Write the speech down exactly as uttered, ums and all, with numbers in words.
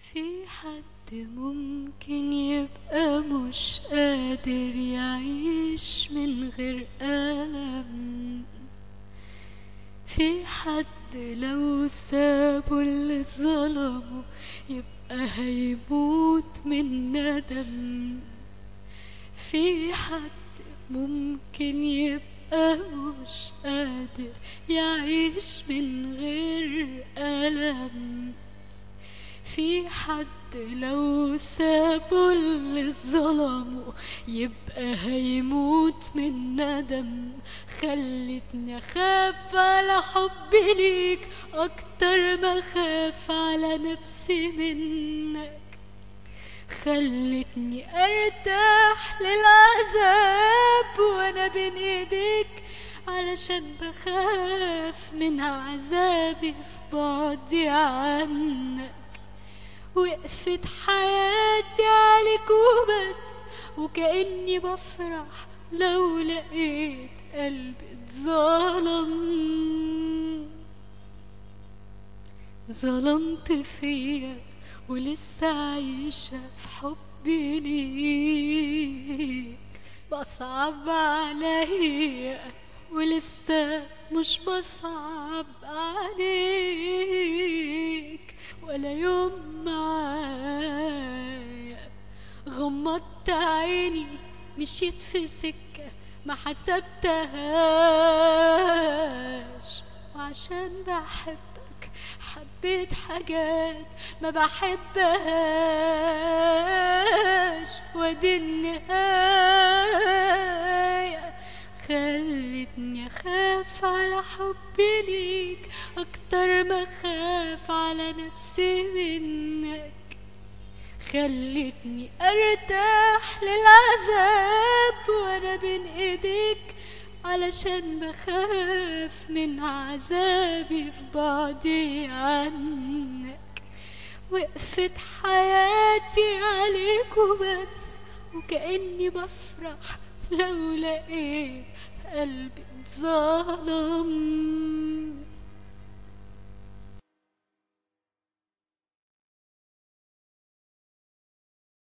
في حد ممكن يبقى مش قادر يعيش من غير ألم؟ في حد لو سابوا اللي ظلمه يبقى هيموت من ندم؟ في حد ممكن يبقى مش قادر يعيش من غير ألم؟ في حد لو سابوا اللي ظلمه يبقى هيموت من ندم؟ خلتني اخاف على حبي ليك اكتر ما خاف على نفسي منك، خلتني ارتاح للعذاب وانا بين ايديك علشان بخاف من عذابي في بعدي عنك. وقفت حياتي عليك وبس، وكأني بفرح لو لقيت قلبي اتظلم. ظلمت فيا ولسه عايشة في حبي ليك، بصعب عليا ولسه مش بصعب عليك. ولا يوم معايا غمضت عيني مشيت في سكة ما حسبتهاش، وعشان بحبك حبيت حاجات ما بحبهاش. ودي النهاية خلتني اخاف على حبي ليك اكتر ما اخاف على نفسي منك، خلتني ارتاح للعذاب وانا بين ايديك علشان بخاف من عذابي في بعدي عنك. وقفت حياتي عليك وبس، وكأني بفرح لو لقيت قلبي اتظلم.